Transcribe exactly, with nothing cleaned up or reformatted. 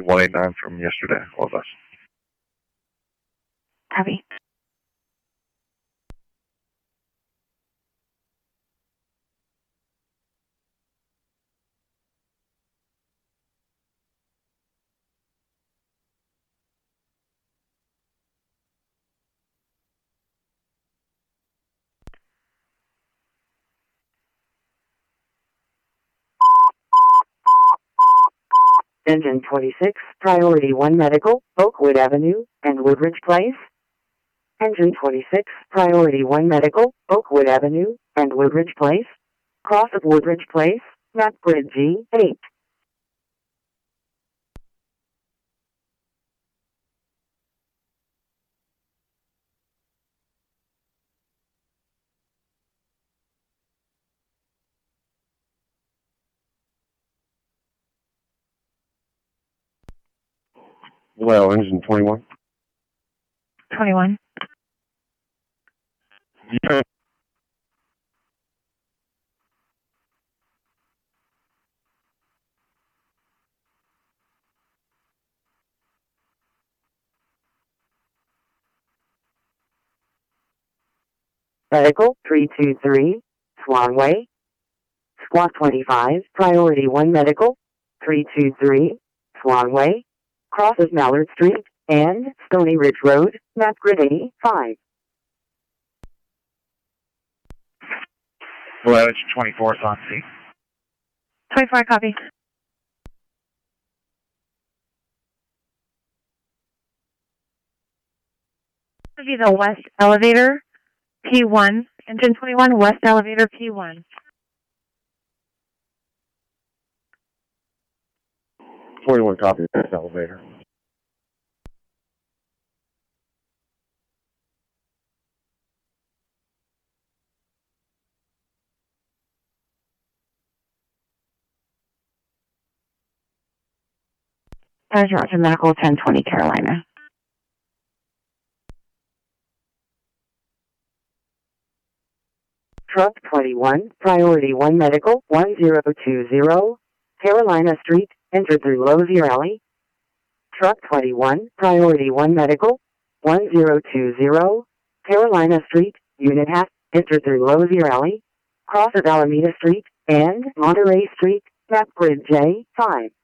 one eight nine from yesterday, all of us. Copy. Engine twenty-six, Priority one Medical, Oakwood Avenue, and Woodridge Place. Engine twenty-six, Priority one Medical, Oakwood Avenue, and Woodridge Place. Cross of Woodridge Place, map grid G eight. Well, engine twenty-one. twenty-one. Yeah. Medical three two three, Swan Way. Squawk twenty-five, Priority one Medical, three two three, Swan Way. Crosses Mallard Street and Stony Ridge Road, map grid eighty-five. Well, it's twenty-four, on C. twenty-four, copy. This would be the west elevator, P one. Engine twenty-one, west elevator, P one. forty-one copy of this elevator. There's Roger Medical, ten twenty Carolina. Truck twenty-one, Priority one Medical, one zero two zero, Carolina Street, enter through Lozier Alley. Truck twenty-one, Priority one Medical, one zero two zero, Carolina Street, Unit Half, enter through Lozier Alley, cross of Alameda Street, and Monterey Street, map grid J five.